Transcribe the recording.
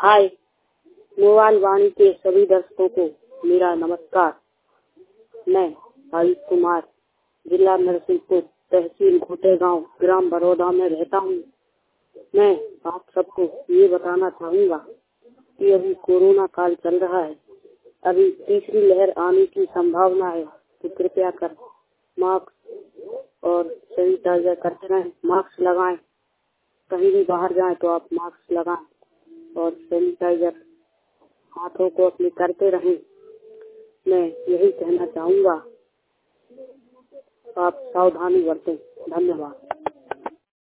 हाय, mobile वाणी के सभी दर्शकों को मेरा नमस्कार। मैं आयुष कुमार, जिला नरसिंहपुर, तहसील घोटेगांव, ग्राम बड़ौदा में रहता हूँ। मैं आप सबको ये बताना चाहूँगा कि अभी कोरोना काल चल रहा है। अभी तीसरी लहर आने की संभावना है, तो कृपया कर मास्क और सैनिटाइजर करते रहें। मास्क लगाएं, कहीं भी बाहर जाएं तो आप मास्क लगाएं और सैनिटाइजर हाथों को अपने करते रहें। मैं यही कहना चाहूँगा, आप सावधानी बरतें। धन्यवाद।